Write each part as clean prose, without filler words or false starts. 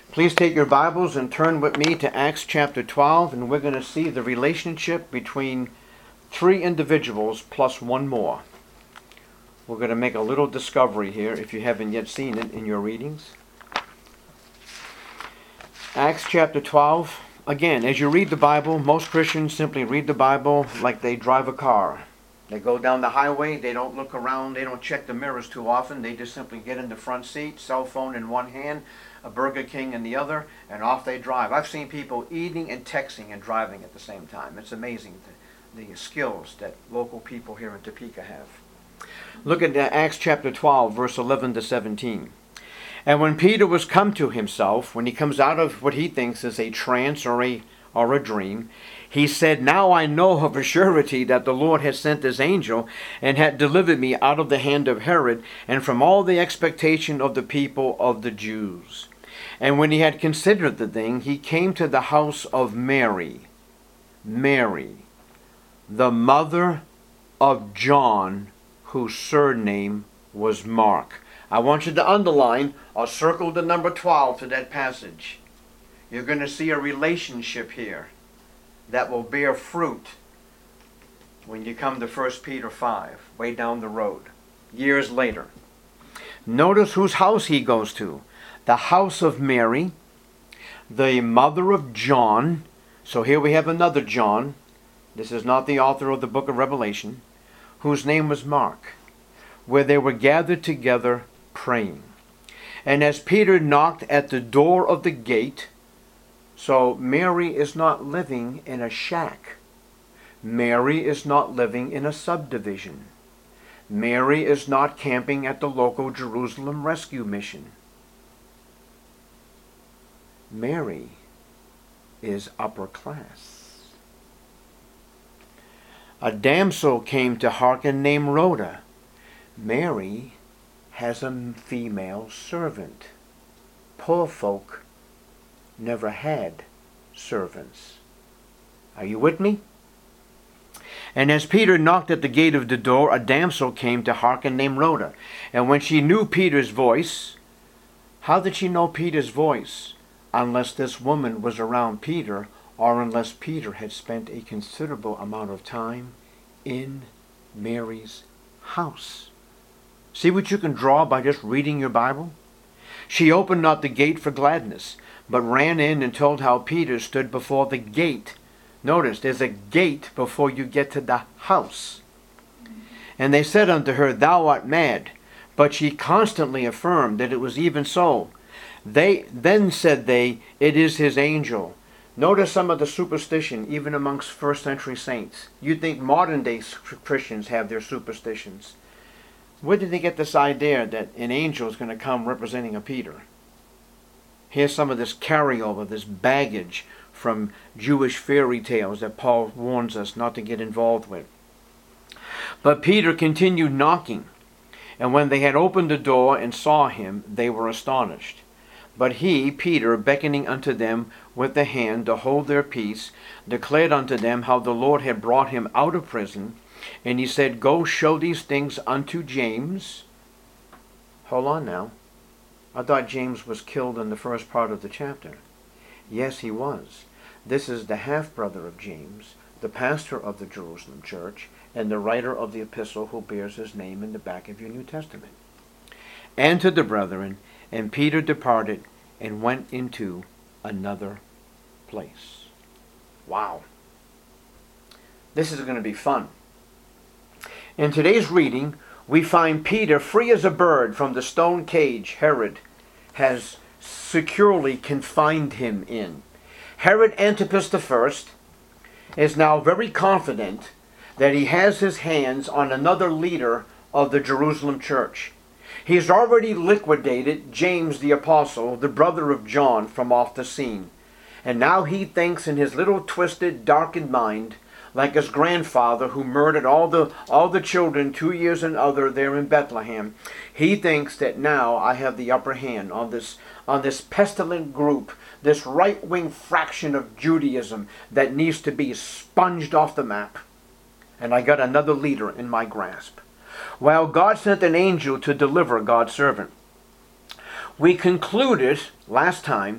Please take your Bibles and turn with me to Acts chapter 12, and we're going to see the relationship between three individuals plus one more. We're going to make a little discovery here if you haven't yet seen it in your readings. Acts chapter 12. Again, as you read the Bible, most Christians simply read the Bible like they drive a car. They go down the highway, they don't look around, they don't check the mirrors too often. They just simply get in the front seat, cell phone in one hand, a Burger King in the other, and off they drive. I've seen people eating and texting and driving at the same time. It's amazing the skills that local people here in Topeka have. Look at Acts chapter 12, verse 11 to 17. And when Peter was come to himself, when he comes out of what he thinks is a trance or a dream, he said, Now I know of a surety that the Lord has sent his angel, and hath delivered me out of the hand of Herod, and from all the expectation of the people of the Jews. And when he had considered the thing, he came to the house of Mary, the mother of John, whose surname was Mark. I want you to underline or circle the number 12 to that passage. You're going to see a relationship here that will bear fruit when you come to 1 Peter 5, way down the road, years later. Notice whose house he goes to. The house of Mary, the mother of John. So here we have another John. This is not the author of the book of Revelation, whose name was Mark, where they were gathered together praying. And as Peter knocked at the door of the gate, so Mary is not living in a shack. Mary is not living in a subdivision. Mary is not camping at the local Jerusalem Rescue Mission. Mary is upper class. A damsel came to hearken named Rhoda. Mary has a female servant. Poor folk never had servants. Are you with me? And as Peter knocked at the gate of the door, a damsel came to hearken named Rhoda. And when she knew Peter's voice, how did she know Peter's voice? Unless this woman was around Peter, or unless Peter had spent a considerable amount of time in Mary's house. See what you can draw by just reading your Bible? She opened not the gate for gladness, but ran in and told how Peter stood before the gate. Notice, there's a gate before you get to the house. And they said unto her, Thou art mad. But she constantly affirmed that it was even so. Then said they, It is his angel. Notice some of the superstition, even amongst first century saints. You'd think modern day Christians have their superstitions. Where did they get this idea that an angel is going to come representing a Peter? Here's some of this carryover, this baggage from Jewish fairy tales that Paul warns us not to get involved with. But Peter continued knocking, and when they had opened the door and saw him, they were astonished. But he, Peter, beckoning unto them with the hand to hold their peace, declared unto them how the Lord had brought him out of prison. And he said, Go show these things unto James. Hold on now. I thought James was killed in the first part of the chapter. Yes, he was. This is the half-brother of James, the pastor of the Jerusalem church, and the writer of the epistle who bears his name in the back of your New Testament. And to the brethren, and Peter departed and went into another place. Wow. This is going to be fun. In today's reading, we find Peter free as a bird from the stone cage Herod has securely confined him in. Herod Antipas I is now very confident that he has his hands on another leader of the Jerusalem church. He's already liquidated James the Apostle, the brother of John, from off the scene. And now he thinks in his little twisted, darkened mind, like his grandfather who murdered all the children 2 years and other there in Bethlehem, he thinks that now I have the upper hand on this pestilent group, this right-wing fraction of Judaism that needs to be sponged off the map. And I got another leader in my grasp. Well, God sent an angel to deliver God's servant. We concluded last time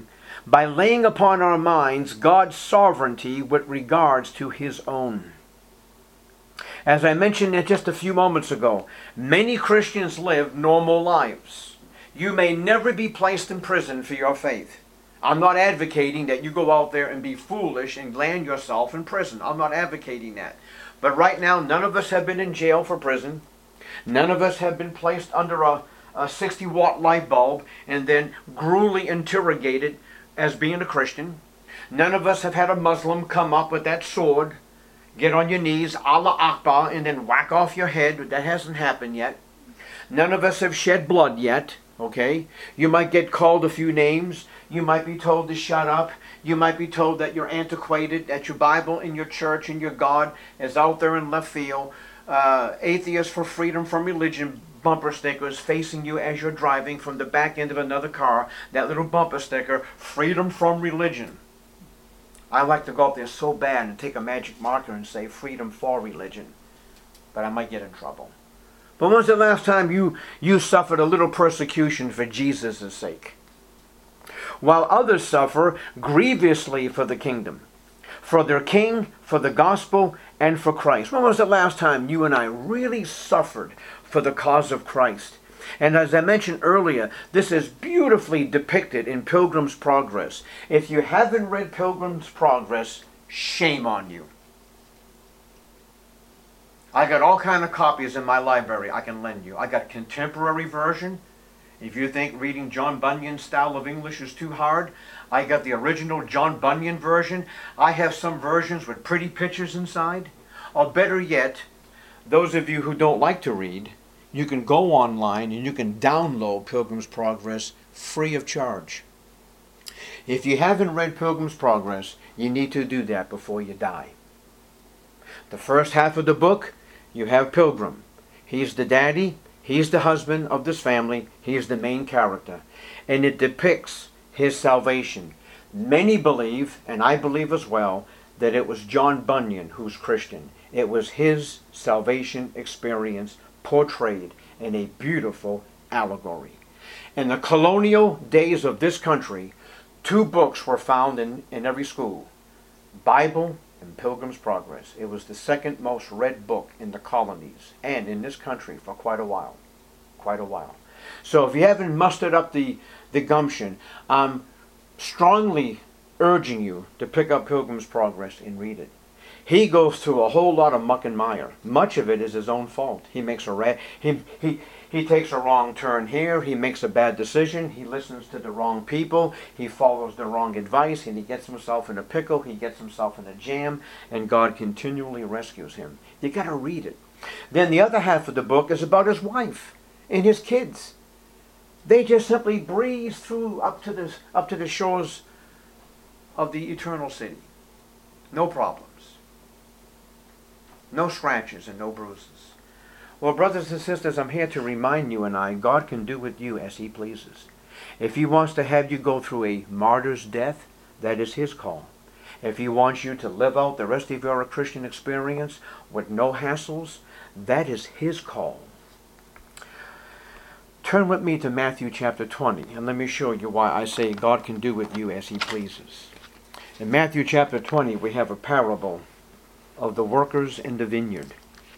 by laying upon our minds God's sovereignty with regards to his own. As I mentioned just a few moments ago, many Christians live normal lives. You may never be placed in prison for your faith. I'm not advocating that you go out there and be foolish and land yourself in prison. I'm not advocating that. But right now, none of us have been in jail for prison. None of us have been placed under a 60-watt light bulb and then gruelly interrogated as being a Christian. None of us have had a Muslim come up with that sword, get on your knees, Allah Akbar, and then whack off your head. That hasn't happened yet. None of us have shed blood yet, okay? You might get called a few names. You might be told to shut up. You might be told that you're antiquated, that your Bible and your church and your God is out there in left field. Atheists for Freedom from Religion bumper stickers facing you as you're driving from the back end of another car. That little bumper sticker, Freedom from Religion. I like to go up there so bad and take a magic marker and say Freedom for Religion. But I might get in trouble. But when's the last time you suffered a little persecution for Jesus' sake? While others suffer grievously for the kingdom, for their king, for the gospel, and for Christ. When was the last time you and I really suffered for the cause of Christ? And as I mentioned earlier, this is beautifully depicted in Pilgrim's Progress. If you haven't read Pilgrim's Progress, shame on you. I got all kind of copies in my library I can lend you. I got a contemporary version. If you think reading John Bunyan's style of English is too hard, I got the original John Bunyan version. I have some versions with pretty pictures inside. Or better yet, those of you who don't like to read, you can go online and you can download Pilgrim's Progress free of charge. If you haven't read Pilgrim's Progress, you need to do that before you die. The first half of the book, you have Pilgrim. He's the daddy. He's the husband of this family. He is the main character. And it depicts his salvation. Many believe, and I believe as well, that it was John Bunyan who's Christian. It was his salvation experience portrayed in a beautiful allegory. In the colonial days of this country, 2 books were found in every school. Bible and Pilgrim's Progress. It was the second most read book in the colonies and in this country for quite a while. Quite a while. So if you haven't mustered up the gumption, I'm strongly urging you to pick up Pilgrim's Progress and read it. He goes through a whole lot of muck and mire. Much of it is his own fault. He makes he takes a wrong turn here. He makes a bad decision. He listens to the wrong people. He follows the wrong advice, and he gets himself in a pickle. He gets himself in a jam, and God continually rescues him. You got to read it. Then the other half of the book is about his wife and his kids. They just simply breeze through up to the shores of the eternal city. No problems. No scratches and no bruises. Well, brothers and sisters, I'm here to remind you and I, God can do with you as he pleases. If he wants to have you go through a martyr's death, that is his call. If he wants you to live out the rest of your Christian experience with no hassles, that is his call. Turn with me to Matthew chapter 20, and let me show you why I say God can do with you as he pleases. In Matthew chapter 20, we have a parable of the workers in the vineyard.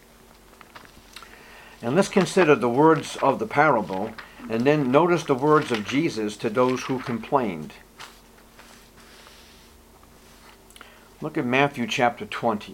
And let's consider the words of the parable, and then notice the words of Jesus to those who complained. Look at Matthew chapter 20.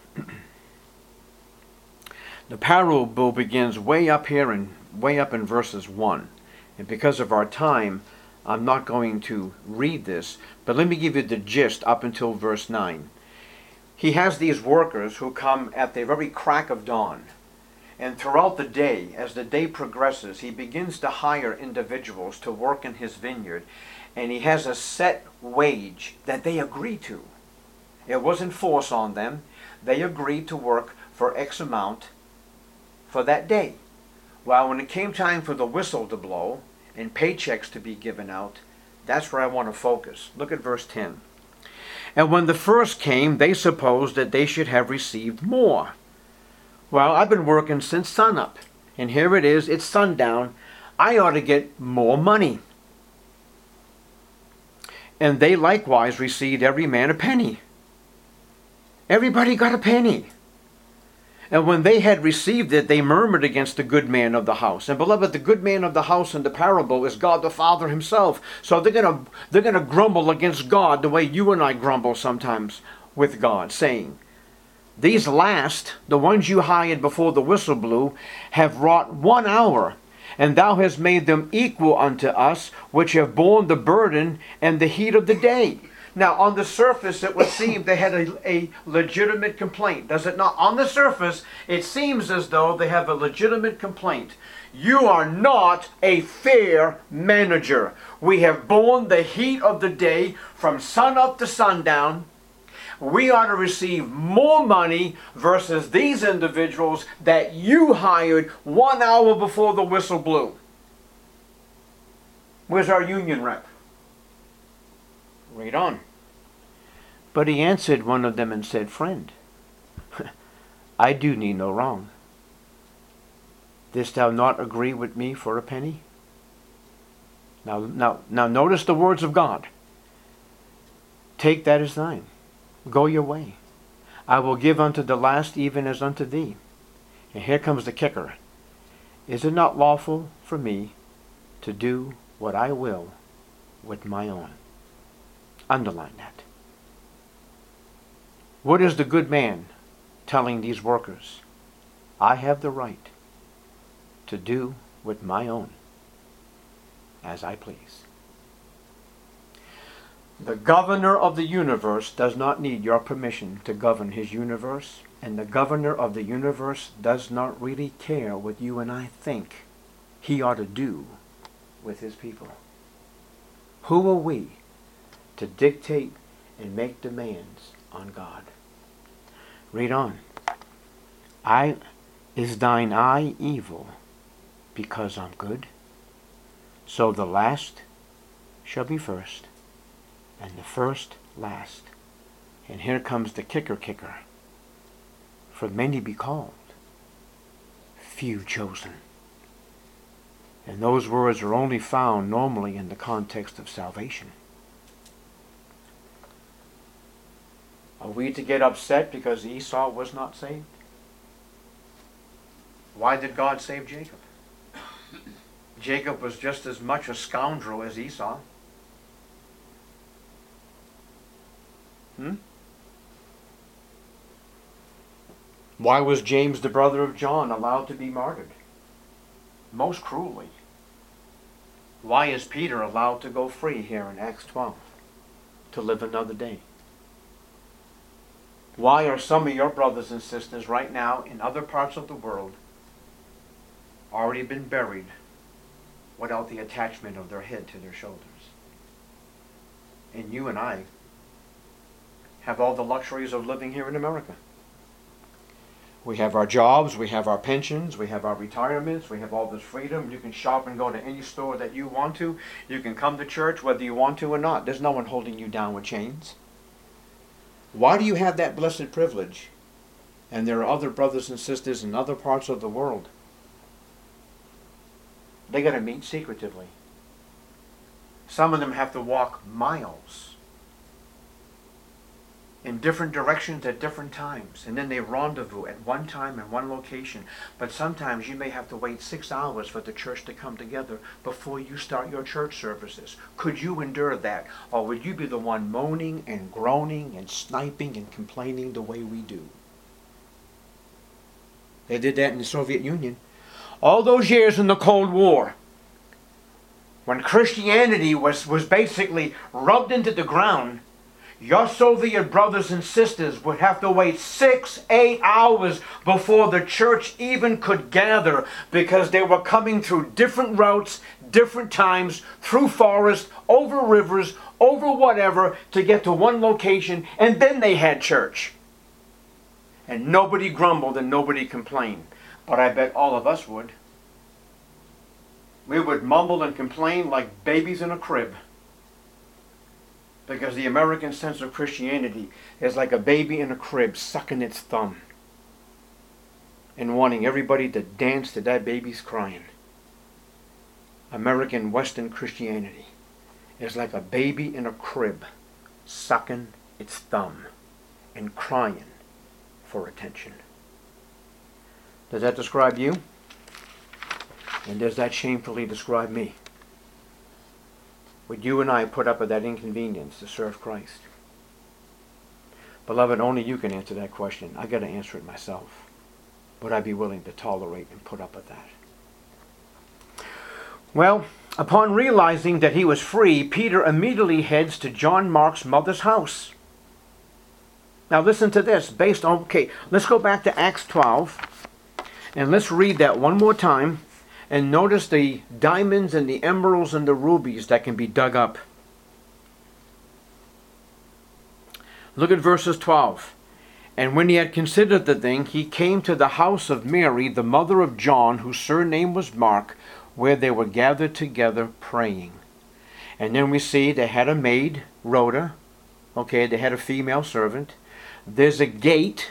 The parable begins way up in verses 1. And because of our time, I'm not going to read this, but let me give you the gist up until verse 9. He has these workers who come at the very crack of dawn. And throughout the day, as the day progresses, he begins to hire individuals to work in his vineyard. And he has a set wage that they agree to. It wasn't forced on them. They agreed to work for X amount for that day. Well, when it came time for the whistle to blow and paychecks to be given out, that's where I want to focus. Look at verse 10. And when the first came, they supposed that they should have received more. Well, I've been working since sunup, and here it is, it's sundown. I ought to get more money. And they likewise received every man a penny. Everybody got a penny. And when they had received it, they murmured against the good man of the house. And beloved, the good man of the house in the parable is God the Father himself. So they're gonna grumble against God the way you and I grumble sometimes with God, saying, these last, the ones you hired before the whistle blew, have wrought 1 hour, and thou hast made them equal unto us, which have borne the burden and the heat of the day. Now, on the surface, it would seem they had a legitimate complaint. Does it not? On the surface, it seems as though they have a legitimate complaint. You are not a fair manager. We have borne the heat of the day from sun up to sundown. We ought to receive more money versus these individuals that you hired 1 hour before the whistle blew. Where's our union rep? Read on. But he answered one of them and said, friend, I do thee no wrong. Didst thou not agree with me for a penny? Now notice the words of God. Take that as thine. Go your way. I will give unto the last even as unto thee. And here comes the kicker. Is it not lawful for me to do what I will with my own? Underline that. What is the good man telling these workers? I have the right to do with my own as I please. The governor of the universe does not need your permission to govern his universe, and the governor of the universe does not really care what you and I think he ought to do with his people. Who are we to dictate and make demands on God? Read on. Is thine eye evil because I'm good? So the last shall be first, and the first last. And here comes the kicker. For many be called, few chosen. And those words are only found normally in the context of salvation. Are we to get upset because Esau was not saved? Why did God save Jacob? Jacob was just as much a scoundrel as Esau. Why was James, the brother of John, allowed to be martyred? Most cruelly. Why is Peter allowed to go free here in Acts 12 to live another day? Why are some of your brothers and sisters right now in other parts of the world already been buried without the attachment of their head to their shoulders? And you and I have all the luxuries of living here in America. We have our jobs, we have our pensions, we have our retirements, we have all this freedom. You can shop and go to any store that you want to. You can come to church whether you want to or not. There's no one holding you down with chains. Why do you have that blessed privilege? And there are other brothers and sisters in other parts of the world. They got to meet secretively. Some of them have to walk miles in different directions at different times, and then they rendezvous at one time in one location. But sometimes you may have to wait 6 hours for the church to come together before you start your church services. Could you endure that? Or would you be the one moaning and groaning and sniping and complaining the way we do? They did that in the Soviet Union. All those years in the Cold War, when Christianity was basically rubbed into the ground, your Soviet brothers and sisters would have to wait 6-8 hours before the church even could gather, because they were coming through different routes, different times, through forests, over rivers, over whatever, to get to one location, and then they had church. And nobody grumbled and nobody complained. But I bet all of us would. We would mumble and complain like babies in a crib. Because the American sense of Christianity is like a baby in a crib sucking its thumb and wanting everybody to dance to that baby's crying. American Western Christianity is like a baby in a crib, sucking its thumb and crying for attention. Does that describe you? And does that shamefully describe me? Would you and I put up with that inconvenience to serve Christ? Beloved, only you can answer that question. I got to answer it myself. Would I be willing to tolerate and put up with that? Well, upon realizing that he was free, Peter immediately heads to John Mark's mother's house. Now listen to this. Let's go back to Acts 12 and let's read that one more time and notice the diamonds and the emeralds and the rubies that can be dug up. Look at verses 12. And when he had considered the thing, he came to the house of Mary, the mother of John, whose surname was Mark, where they were gathered together praying. And then we see they had a maid, Rhoda. Okay, they had a female servant. There's a gate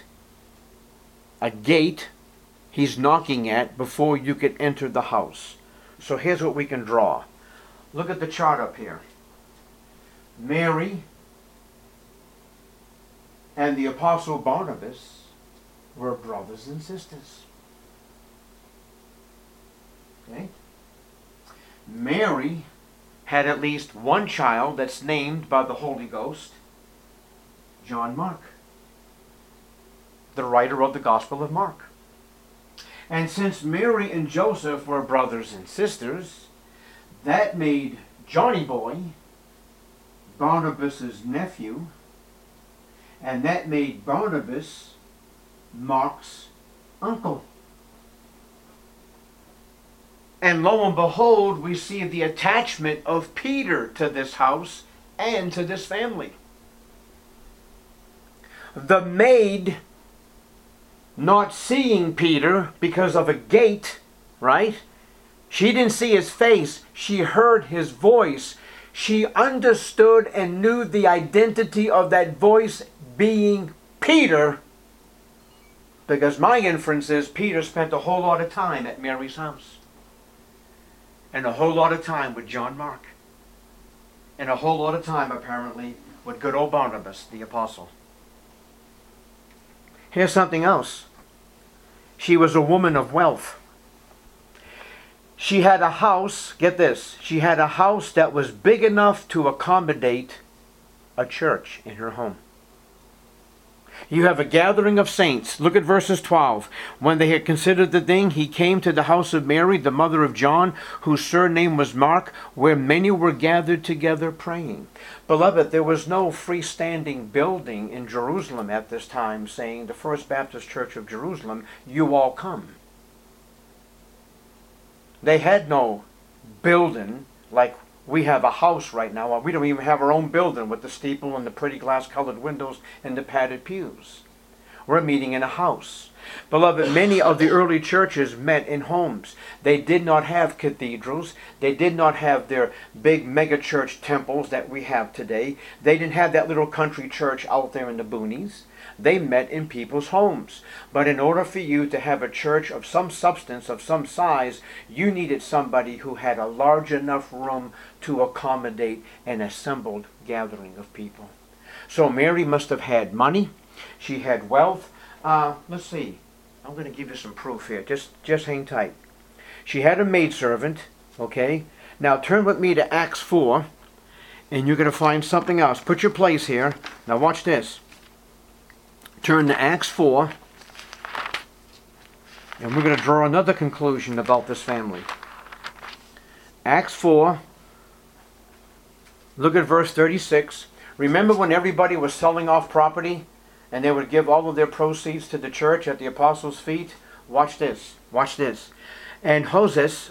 he's knocking at before you could enter the house. So here's what we can draw. Look at the chart up here. Mary and the Apostle Barnabas were brothers and sisters. Okay? Mary had at least one child that's named by the Holy Ghost, John Mark, the writer of the Gospel of Mark. And since Mary and Joseph were brothers and sisters, that made Johnny Boy Barnabas' nephew, and that made Barnabas Mark's uncle. And lo and behold, we see the attachment of Peter to this house and to this family. The maid, not seeing Peter because of a gate, right? She didn't see his face. She heard his voice. She understood and knew the identity of that voice being Peter, because my inference is Peter spent a whole lot of time at Mary's house, and a whole lot of time with John Mark, and a whole lot of time apparently with good old Barnabas the apostle. Here's something else. She was a woman of wealth. She had a house, get this, she had a house that was big enough to accommodate a church in her home. You have a gathering of saints. Look at verses 12. When they had considered the thing, he came to the house of Mary, the mother of John, whose surname was Mark, where many were gathered together praying. Beloved, there was no freestanding building in Jerusalem at this time saying, the First Baptist Church of Jerusalem, you all come. They had no building like we have a house right now. We don't even have our own building with the steeple and the pretty glass-colored windows and the padded pews. We're meeting in a house. Beloved, many of the early churches met in homes. They did not have cathedrals. They did not have their big megachurch temples that we have today. They didn't have that little country church out there in the boonies. They met in people's homes. But in order for you to have a church of some substance, of some size, you needed somebody who had a large enough room to accommodate an assembled gathering of people. So Mary must have had money. She had wealth. Let's see. I'm going to give you some proof here. Just hang tight. She had a maidservant. Okay. Now turn with me to Acts 4. And you're going to find something else. Put your place here. Now watch this. Turn to Acts 4, and we're going to draw another conclusion about this family. Acts 4, look at verse 36. Remember when everybody was selling off property, and they would give all of their proceeds to the church at the apostles' feet? Watch this. Watch this. And Hoses,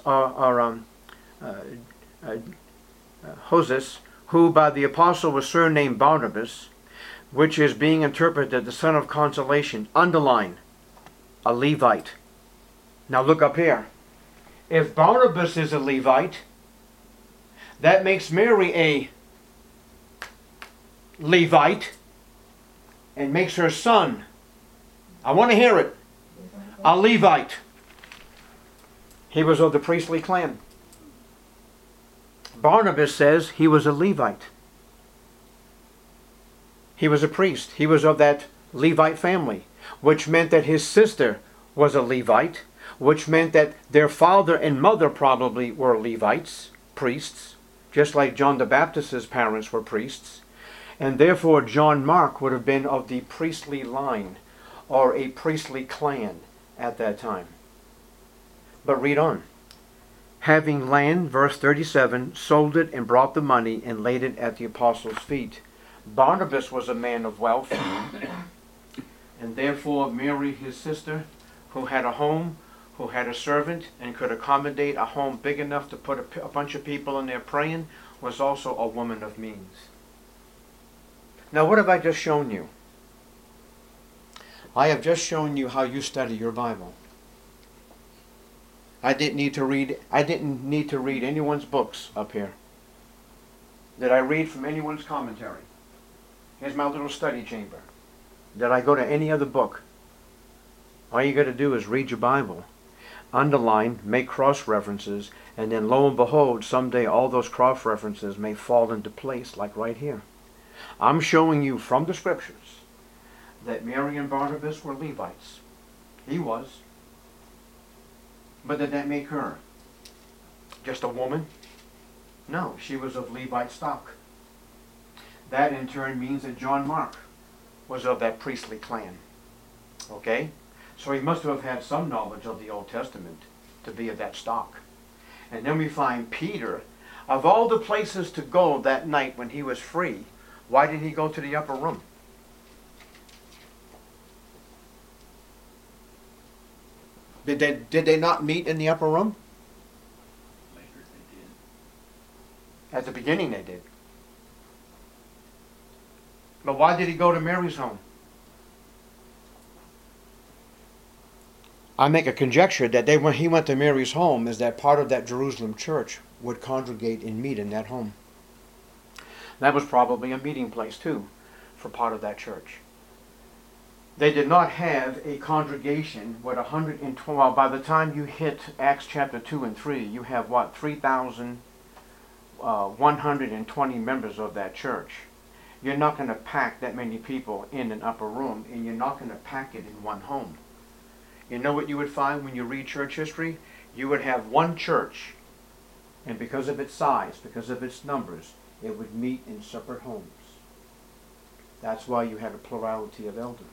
who by the apostle was surnamed Barnabas, which is being interpreted the son of consolation, underline, a Levite. Now look up here. If Barnabas is a Levite, that makes Mary a Levite and makes her son, I want to hear it, a Levite. He was of the priestly clan. Barnabas says he was a Levite. He was a priest. He was of that Levite family, which meant that his sister was a Levite, which meant that their father and mother probably were Levites, priests, just like John the Baptist's parents were priests. And therefore John Mark would have been of the priestly line or a priestly clan at that time. But read on. Having land, verse 37, sold it and brought the money and laid it at the apostles' feet. Barnabas was a man of wealth, and therefore Mary, his sister, who had a home, who had a servant, and could accommodate a home big enough to put a bunch of people in there praying, was also a woman of means. Now what have I just shown you? I have just shown you how you study your Bible. I didn't need to read anyone's books up here. Did I read from anyone's commentary? Here's my little study chamber. Did I go to any other book? All you got to do is read your Bible, underline, make cross-references, and then lo and behold, someday all those cross-references may fall into place, like right here. I'm showing you from the Scriptures that Mary and Barnabas were Levites. He was. But did that make her just a woman? No, she was of Levite stock. That in turn means that John Mark was of that priestly clan. Okay? So he must have had some knowledge of the Old Testament to be of that stock. And then we find Peter, of all the places to go that night when he was free, why did he go to the upper room? Did they not meet in the upper room? Later they did. At the beginning they did. But why did he go to Mary's home? I make a conjecture that when he went to Mary's home is that part of that Jerusalem church would congregate and meet in that home. That was probably a meeting place too for part of that church. They did not have a congregation with 112. By the time you hit Acts chapter 2 and 3, you have what? 3,120 members of that church. You're not going to pack that many people in an upper room, and you're not going to pack it in one home. You know what you would find when you read church history? You would have one church, and because of its size, because of its numbers, it would meet in separate homes. That's why you had a plurality of elders.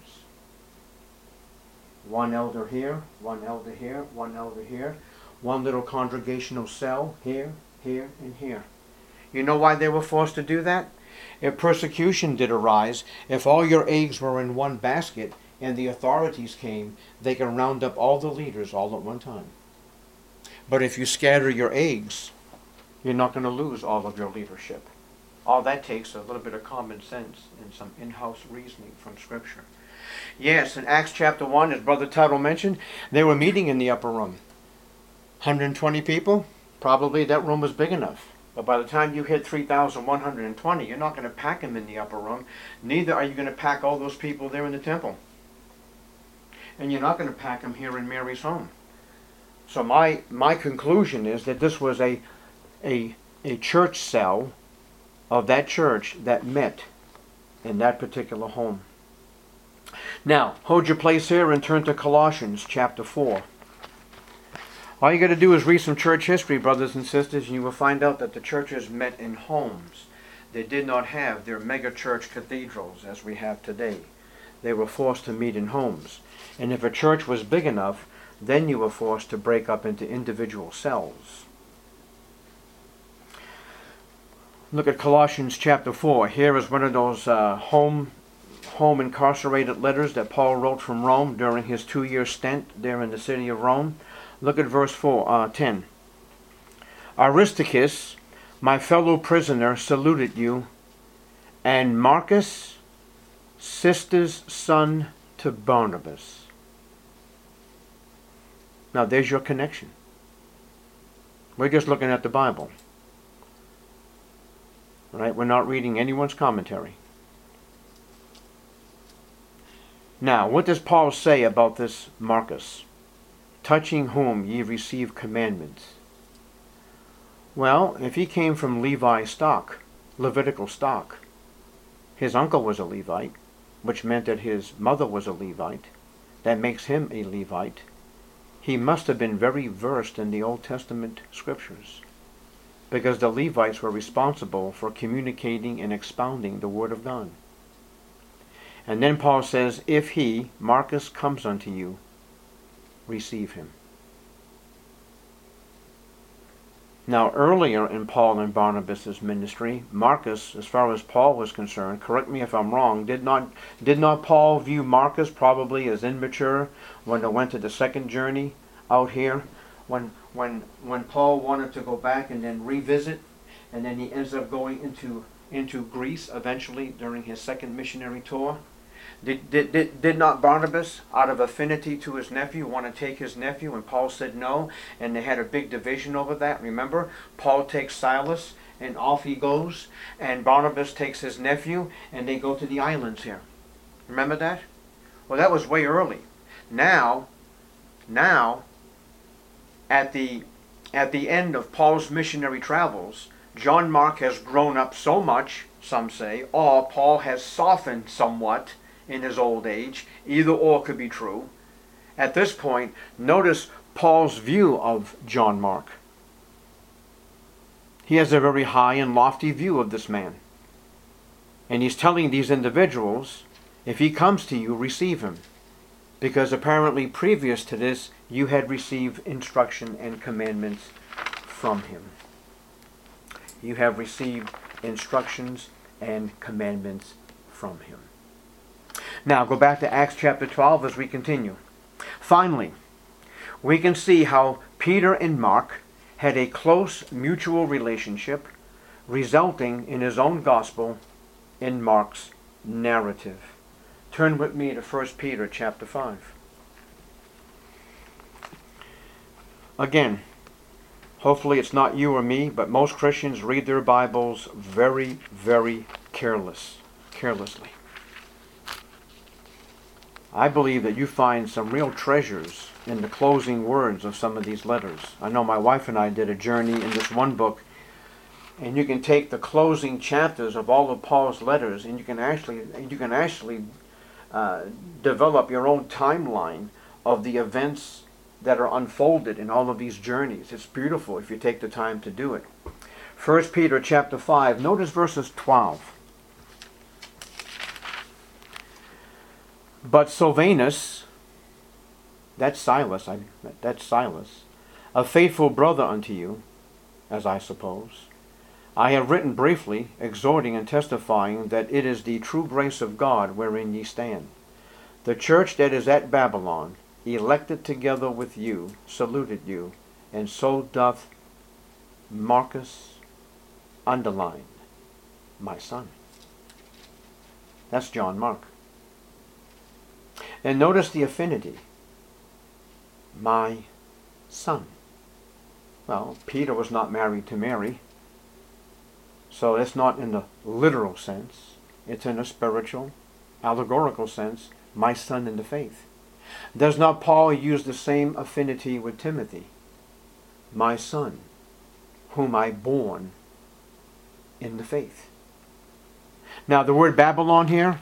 One elder here, one elder here, one elder here, one little congregational cell here, here, and here. You know why they were forced to do that? If persecution did arise, if all your eggs were in one basket and the authorities came, they can round up all the leaders all at one time. But if you scatter your eggs, you're not going to lose all of your leadership. All that takes is a little bit of common sense and some in-house reasoning from Scripture. Yes, in Acts chapter 1, as Brother Tuttle mentioned, they were meeting in the upper room. 120 people? Probably that room was big enough. But by the time you hit 3,120, you're not going to pack them in the upper room. Neither are you going to pack all those people there in the temple. And you're not going to pack them here in Mary's home. So my conclusion is that this was a church cell of that church that met in that particular home. Now, hold your place here and turn to Colossians chapter 4. All you got to do is read some church history, brothers and sisters, and you will find out that the churches met in homes. They did not have their mega church cathedrals as we have today. They were forced to meet in homes. And if a church was big enough, then you were forced to break up into individual cells. Look at Colossians chapter 4. Here is one of those home incarcerated letters that Paul wrote from Rome during his 2-year stint there in the city of Rome. Look at verse 10. Aristarchus, my fellow prisoner, saluted you, and Marcus, sister's son to Barnabas. Now there's your connection. We're just looking at the Bible. Right? We're not reading anyone's commentary. Now, what does Paul say about this Marcus? Touching whom ye receive commandments. Well, if he came from Levi stock, Levitical stock, his uncle was a Levite, which meant that his mother was a Levite. That makes him a Levite. He must have been very versed in the Old Testament scriptures, because the Levites were responsible for communicating and expounding the Word of God. And then Paul says, if he, Marcus, comes unto you, receive him. Now, earlier in Paul and Barnabas' ministry, Marcus, as far as Paul was concerned, correct me if I'm wrong, did not Paul view Marcus probably as immature when they went to the second journey out here? When Paul wanted to go back and then revisit, and then he ends up going into Greece eventually during his second missionary tour? Did not Barnabas, out of affinity to his nephew, want to take his nephew, and Paul said no, and they had a big division over that? Remember, Paul takes Silas, and off he goes, and Barnabas takes his nephew, and they go to the islands here. Remember that? Well, that was way early. Now, at the end of Paul's missionary travels, John Mark has grown up so much, some say, or Paul has softened somewhat in his old age. Either or could be true. At this point, notice Paul's view of John Mark. He has a very high and lofty view of this man. And he's telling these individuals, if he comes to you, receive him. Because apparently previous to this, you had received instruction and commandments from him. You have received instructions and commandments from him. Now, go back to Acts chapter 12 as we continue. Finally, we can see how Peter and Mark had a close mutual relationship, resulting in his own gospel in Mark's narrative. Turn with me to 1 Peter chapter 5. Again, hopefully it's not you or me, but most Christians read their Bibles very, very carelessly. I believe that you find some real treasures in the closing words of some of these letters. I know my wife and I did a journey in this one book, and you can take the closing chapters of all of Paul's letters, and you can actually develop your own timeline of the events that are unfolded in all of these journeys. It's beautiful if you take the time to do it. 1 Peter chapter 5, notice verses 12. But Silvanus, that's Silas, a faithful brother unto you, as I suppose, I have written briefly, exhorting and testifying that it is the true grace of God wherein ye stand. The church that is at Babylon, elected together with you, saluted you, and so doth Marcus, underline, my son. That's John Mark. And notice the affinity. My son. Well, Peter was not married to Mary, so it's not in the literal sense. It's in a spiritual, allegorical sense, my son in the faith. Does not Paul use the same affinity with Timothy? My son, whom I born in the faith. Now the word Babylon here,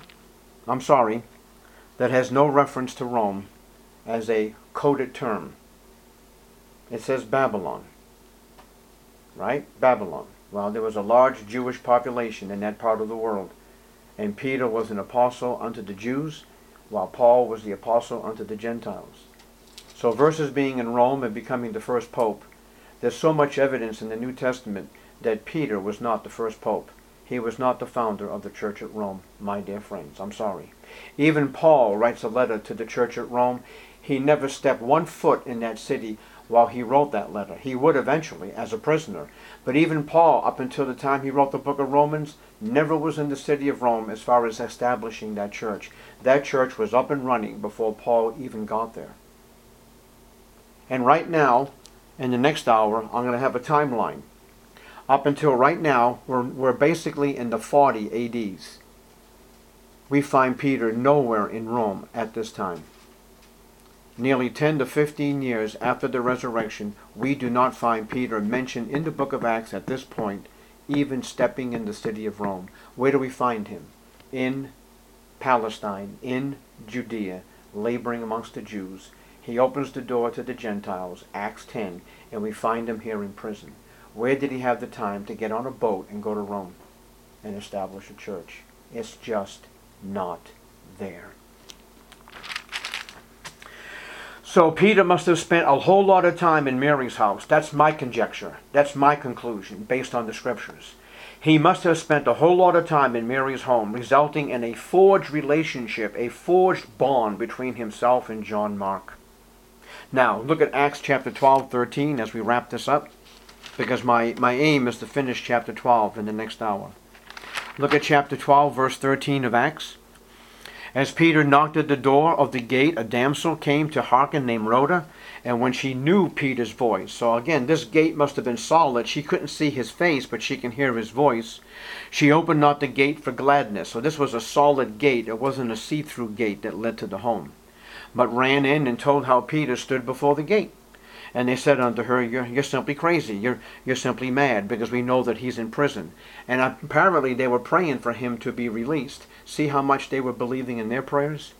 that has no reference to Rome as a coded term. It says Babylon. Right? Babylon. Well, there was a large Jewish population in that part of the world. And Peter was an apostle unto the Jews, while Paul was the apostle unto the Gentiles. So versus being in Rome and becoming the first pope, there's so much evidence in the New Testament that Peter was not the first pope. He was not the founder of the church at Rome, my dear friends. I'm sorry. Even Paul writes a letter to the church at Rome. He never stepped one foot in that city while he wrote that letter. He would eventually, as a prisoner. But even Paul, up until the time he wrote the book of Romans, never was in the city of Rome as far as establishing that church. That church was up and running before Paul even got there. And right now, in the next hour, I'm going to have a timeline. Up until right now, we're basically in the 40 ADs. We find Peter nowhere in Rome at this time. nearly 10 to 15 years after the resurrection, we do not find Peter mentioned in the book of Acts at this point, even stepping in the city of Rome. Where do we find him? In Palestine, in Judea, laboring amongst the Jews. He opens the door to the Gentiles, Acts 10, and we find him here in prison. Where did he have the time to get on a boat and go to Rome and establish a church? It's just not there. So Peter must have spent a whole lot of time in Mary's house. That's my conjecture. That's my conclusion based on the scriptures. He must have spent a whole lot of time in Mary's home, resulting in a forged relationship, a forged bond between himself and John Mark. Now, look at Acts chapter 12, 13 as we wrap this up, because my aim is to finish chapter 12 in the next hour. Look at chapter 12, verse 13 of Acts. As Peter knocked at the door of the gate, a damsel came to hearken named Rhoda, and when she knew Peter's voice, so again, this gate must have been solid. She couldn't see his face, but she can hear his voice. She opened not the gate for gladness. So this was a solid gate. It wasn't a see-through gate that led to the home. But ran in and told how Peter stood before the gate. And they said unto her, you're simply crazy. You're simply mad, because we know that he's in prison. And apparently they were praying for him to be released. See how much they were believing in their prayers?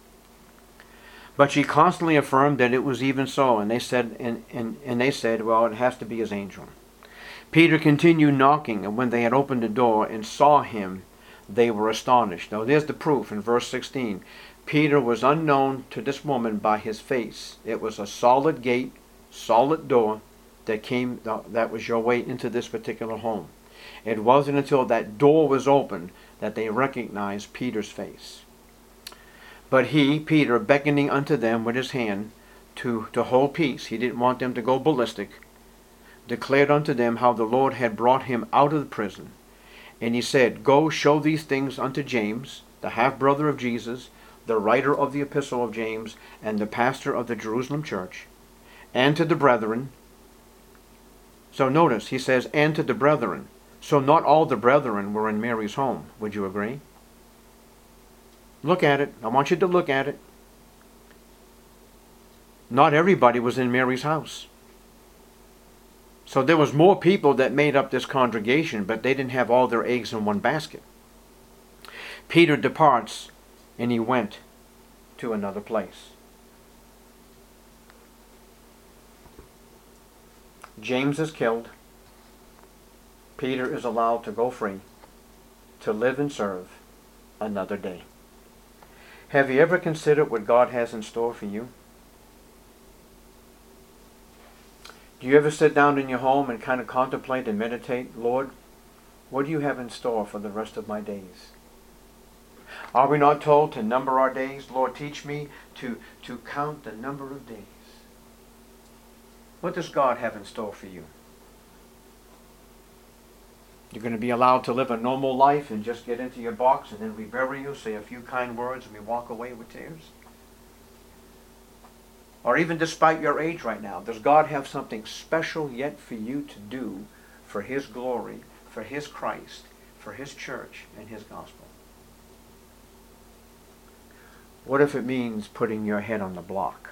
But she constantly affirmed that it was even so. And they said, and they said, well, it has to be his angel. Peter continued knocking, and when they had opened the door and saw him, they were astonished. Now there's the proof in verse 16. Peter was unknown to this woman by his face. It was a solid gate, solid door that was your way into this particular home. It wasn't until that door was opened that they recognized Peter's face. But he, Peter, beckoning unto them with his hand to hold peace, he didn't want them to go ballistic, declared unto them how the Lord had brought him out of the prison. And he said, go show these things unto James, the half-brother of Jesus, the writer of the epistle of James, and the pastor of the Jerusalem church, and to the brethren. So notice, he says, and to the brethren. So not all the brethren were in Mary's home. Would you agree? Look at it. I want you to look at it. Not everybody was in Mary's house. So there was more people that made up this congregation, but they didn't have all their eggs in one basket. Peter departs, and he went to another place. James is killed. Peter is allowed to go free, to live and serve another day. Have you ever considered what God has in store for you? Do you ever sit down in your home and kind of contemplate and meditate, Lord, what do you have in store for the rest of my days? Are we not told to number our days? Lord, teach me to count the number of days. What does God have in store for you? You're going to be allowed to live a normal life and just get into your box, and then we bury you, say a few kind words, and we walk away with tears? Or even despite your age right now, does God have something special yet for you to do for His glory, for His Christ, for His church, and His gospel? What if it means putting your head on the block?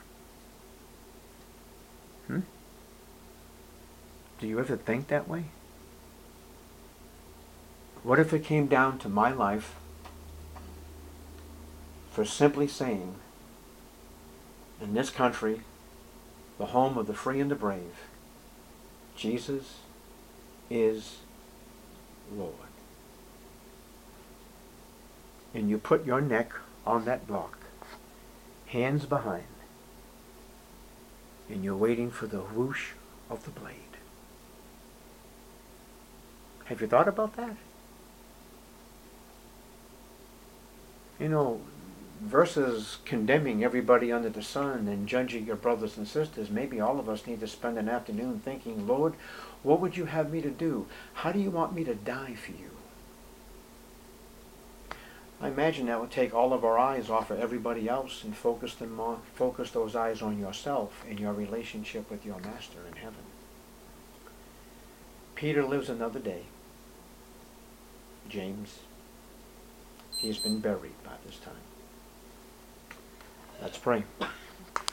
Do you ever think that way? What if it came down to my life for simply saying, in this country, the home of the free and the brave, Jesus is Lord. And you put your neck on that block, hands behind, and you're waiting for the whoosh of the blade. Have you thought about that? You know, versus condemning everybody under the sun and judging your brothers and sisters, maybe all of us need to spend an afternoon thinking, Lord, what would you have me to do? How do you want me to die for you? I imagine that would take all of our eyes off of everybody else and focus those eyes on yourself and your relationship with your Master in heaven. Peter lives another day. James, he's been buried by this time. Let's pray.